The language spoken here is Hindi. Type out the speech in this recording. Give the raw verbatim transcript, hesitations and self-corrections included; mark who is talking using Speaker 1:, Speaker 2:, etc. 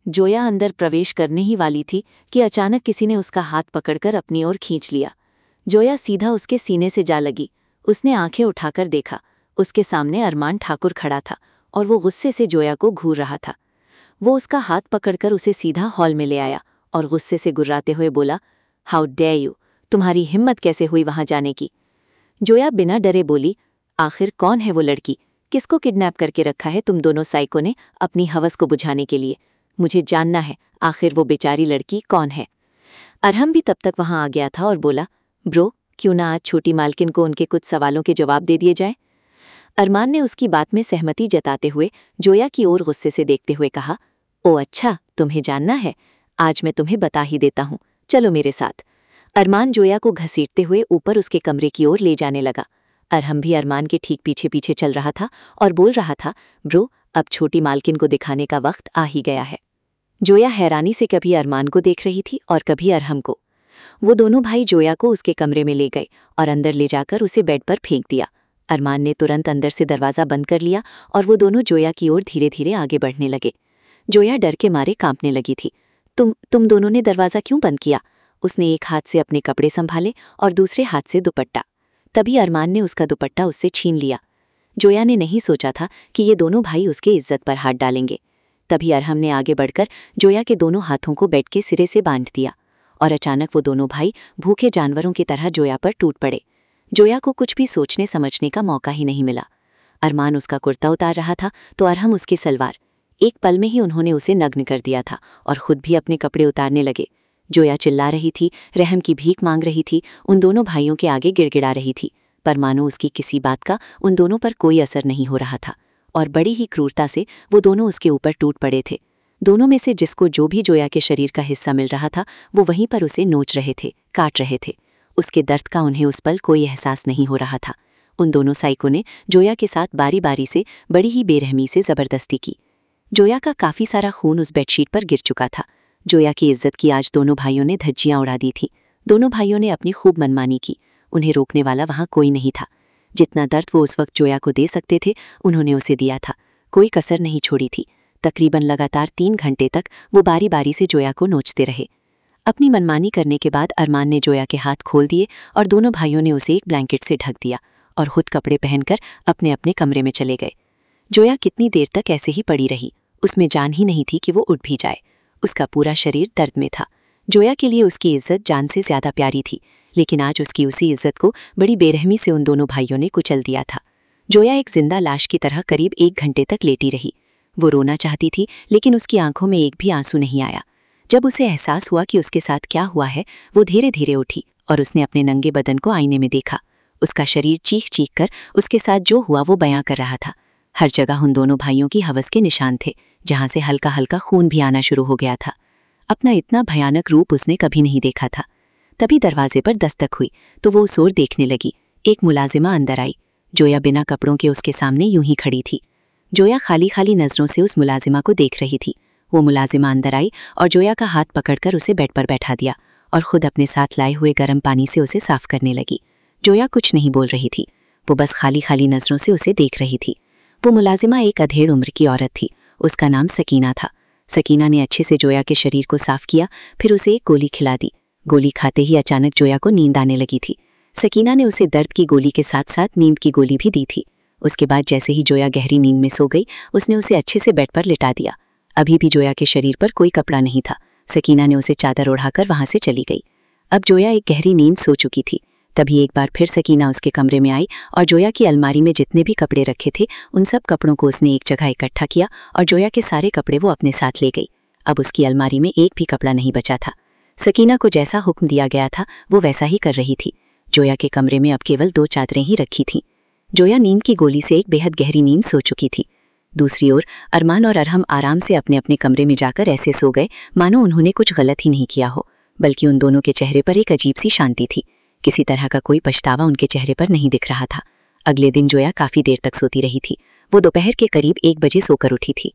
Speaker 1: जोया अंदर प्रवेश करने ही वाली थी कि अचानक किसी ने उसका हाथ पकड़कर अपनी ओर खींच लिया। जोया सीधा उसके सीने से जा लगी। उसने आंखें उठाकर देखा, उसके सामने अरमान ठाकुर खड़ा था और वो गुस्से से जोया को घूर रहा था। वो उसका हाथ पकड़कर उसे सीधा हॉल में ले आया और गुस्से से गुर्राते हुए बोला, हाउ डेयर यू, तुम्हारी हिम्मत कैसे हुई वहां जाने की। जोया बिना डरे बोली, आखिर कौन है वो लड़की, किसको किडनैप करके रखा है तुम दोनों साइको ने अपनी हवस को बुझाने के लिए। मुझे जानना है आखिर वो बेचारी लड़की कौन है। अरहम भी तब तक वहां आ गया था और बोला, ब्रो, क्यों ना आज छोटी मालकिन को उनके कुछ सवालों के जवाब दे दिए जाए। अरमान ने उसकी बात में सहमति जताते हुए जोया की ओर गुस्से से देखते हुए कहा, ओ अच्छा, तुम्हें जानना है, आज मैं तुम्हें बता ही देता हूँ, चलो मेरे साथ। अरमान जोया को घसीटते हुए ऊपर उसके कमरे की ओर ले जाने लगा। अरहम भी अरमान के ठीक पीछे पीछे चल रहा था और बोल रहा था, ब्रो, अब छोटी मालकिन को दिखाने का वक्त आ ही गया है। जोया हैरानी से कभी अरमान को देख रही थी और कभी अरहम को। वो दोनों भाई जोया को उसके कमरे में ले गए और अंदर ले जाकर उसे बेड पर फेंक दिया। अरमान ने तुरंत अंदर से दरवाज़ा बंद कर लिया और वो दोनों जोया की ओर धीरे धीरे आगे बढ़ने लगे। जोया डर के मारे कांपने लगी थी। तुम तुम दोनों ने दरवाज़ा क्यों बंद किया? उसने एक हाथ से अपने कपड़े संभाले और दूसरे हाथ से दुपट्टा। तभी अरमान ने उसका दुपट्टा उससे छीन लिया। जोया ने नहीं सोचा था कि ये दोनों भाई उसके इज्जत पर हाथ डालेंगे। तभी अरहम ने आगे बढ़कर जोया के दोनों हाथों को बेड के सिरे से बांध दिया और अचानक वो दोनों भाई भूखे जानवरों की तरह जोया पर टूट पड़े। जोया को कुछ भी सोचने समझने का मौका ही नहीं मिला। अरमान उसका कुर्ता उतार रहा था तो अरहम उसकी सलवार। एक पल में ही उन्होंने उसे नग्न कर दिया था और खुद भी अपने कपड़े उतारने लगे। जोया चिल्ला रही थी, रहम की भीख मांग रही थी, उन दोनों भाइयों के आगे गिड़गिड़ा रही थी, पर मानो उसकी किसी बात का उन दोनों पर कोई असर नहीं हो रहा था और बड़ी ही क्रूरता से वो दोनों उसके ऊपर टूट पड़े थे। दोनों में से जिसको जो भी जोया के शरीर का हिस्सा मिल रहा था वो वहीं पर उसे नोच रहे थे, काट रहे थे। उसके दर्द का उन्हें उस पल कोई एहसास नहीं हो रहा था। उन दोनों साइको ने जोया के साथ बारी बारी से बड़ी ही बेरहमी से ज़बरदस्ती की। जोया का काफ़ी सारा खून उस बेडशीट पर गिर चुका था। जोया की इज्जत की आज दोनों भाइयों ने धज्जियां उड़ा दी थी। दोनों भाइयों ने अपनी खूब मनमानी की। उन्हें रोकने वाला वहाँ कोई नहीं था। जितना दर्द वो उस वक्त जोया को दे सकते थे उन्होंने उसे दिया था, कोई कसर नहीं छोड़ी थी। तकरीबन लगातार तीन घंटे तक वो बारी बारी से जोया को नोचते रहे। अपनी मनमानी करने के बाद अरमान ने जोया के हाथ खोल दिए और दोनों भाइयों ने उसे एक ब्लैंकेट से ढक दिया और खुद कपड़े पहनकर अपने अपने कमरे में चले गए। जोया कितनी देर तक ऐसे ही पड़ी रही, उसमें जान ही नहीं थी कि वो उठ भी जाए। उसका पूरा शरीर दर्द में था। जोया के लिए उसकी इज्जत जान से ज्यादा प्यारी थी, लेकिन आज उसकी उसी इज्जत को बड़ी बेरहमी से उन दोनों भाइयों ने कुचल दिया था। जोया एक जिंदा लाश की तरह करीब एक घंटे तक लेटी रही। वो रोना चाहती थी लेकिन उसकी आंखों में एक भी आंसू नहीं आया। जब उसे एहसास हुआ कि उसके साथ क्या हुआ है, वो धीरे धीरे उठी और उसने अपने नंगे बदन को आईने में देखा। उसका शरीर चीख चीख कर उसके साथ जो हुआ वो बयां कर रहा था। हर जगह उन दोनों भाइयों की हवस के निशान थे, जहां से हल्का हल्का खून भी आना शुरू हो गया था। अपना इतना भयानक रूप उसने कभी नहीं देखा था। तभी दरवाजे पर दस्तक हुई तो वो उस ओर देखने लगी। एक मुलाजिमा अंदर आई। जोया बिना कपड़ों के उसके सामने यूं ही खड़ी थी। जोया खाली खाली नजरों से उस मुलाजिमा को देख रही थी। वो मुलाजिमा अंदर आई और जोया का हाथ पकड़कर उसे बेड पर बैठा दिया और खुद अपने साथ लाए हुए गर्म पानी से उसे साफ करने लगी। जोया कुछ नहीं बोल रही थी, वो बस खाली खाली नजरों से उसे देख रही थी। वो मुलाजिमा एक अधेड़ उम्र की औरत थी। उसका नाम सकीना था। सकीना ने अच्छे से जोया के शरीर को साफ किया, फिर उसे एक गोली खिला दी। गोली खाते ही अचानक जोया को नींद आने लगी थी। सकीना ने उसे दर्द की गोली के साथ साथ नींद की गोली भी दी थी। उसके बाद जैसे ही जोया गहरी नींद में सो गई, उसने उसे अच्छे से बेड पर लिटा दिया। अभी भी जोया के शरीर पर कोई कपड़ा नहीं था। सकीना ने उसे चादर ओढ़ाकर वहां से चली गई। अब जोया एक गहरी नींद सो चुकी थी। तभी एक बार फिर सकीना उसके कमरे में आई और जोया की अलमारी में जितने भी कपड़े रखे थे उन सब कपड़ों को उसने एक जगह इकट्ठा किया और जोया के सारे कपड़े वो अपने साथ ले गई। अब उसकी अलमारी में एक भी कपड़ा नहीं बचा था। सकीना को जैसा हुक्म दिया गया था वो वैसा ही कर रही थी। जोया के कमरे में अब केवल दो चादरें ही रखी थीं। जोया नींद की गोली से एक बेहद गहरी नींद सो चुकी थी। दूसरी ओर अरमान और अरहम आराम से अपने अपने कमरे में जाकर ऐसे सो गए मानो उन्होंने कुछ गलत ही नहीं किया हो, बल्कि उन दोनों के चेहरे पर एक अजीब सी शांति थी। किसी तरह का कोई पछतावा उनके चेहरे पर नहीं दिख रहा था। अगले दिन जोया काफी देर तक सोती रही थी। वो दोपहर के करीब एक बजे सोकर उठी थी।